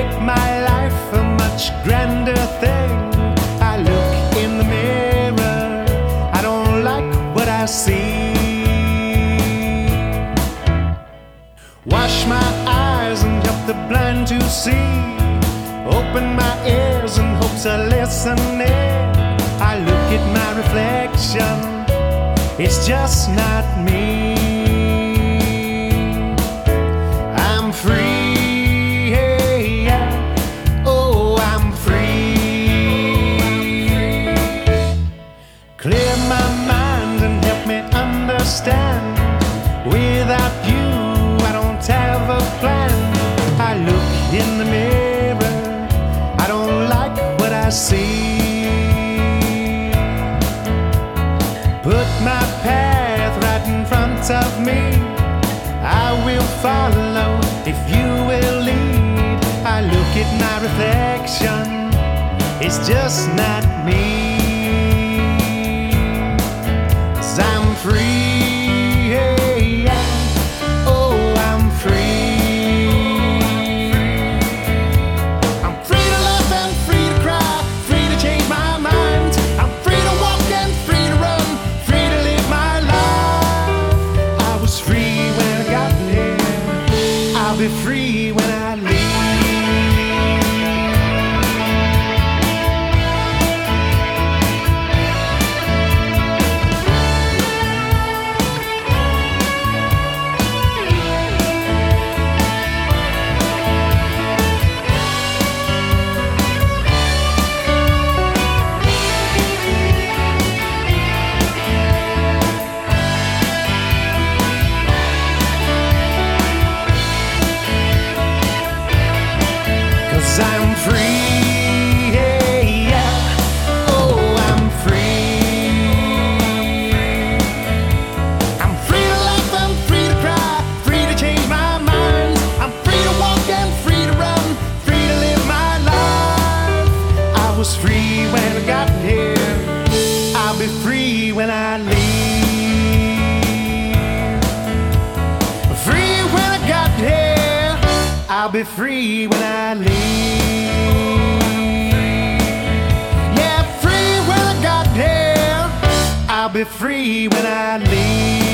make my life a much grander thing. I look in the mirror, I don't like what I see. Wash my eyes and help the blind to see. Open my ears in hopes of listening. I look at my reflection, it's just not me. I'm free, hey, yeah. Oh, I'm free. Clear my mind and help me understand. Without you, I don't have a plan. I look in the mirror, I don't like what I see. Put my path right in front of me, I will follow if you will lead. I look at my reflection, it's just not me. 'Cause I'm free, hey, yeah. Oh, I'm free. I'm free to laugh and free to cry, free to change my mind. I'm free to walk and free to run, free to live my life. I was free when I got here, I'll be free when I leave. I'm free, hey, yeah. Oh, I'm free. I'm free to laugh, I'm free to cry, free to change my mind. I'm free to walk and free to run, free to live my life. I was free when I got here, I'll be free when I leave. Free when I got here, I'll be free when I leave. Yeah, free when I got here, I'll be free when I leave.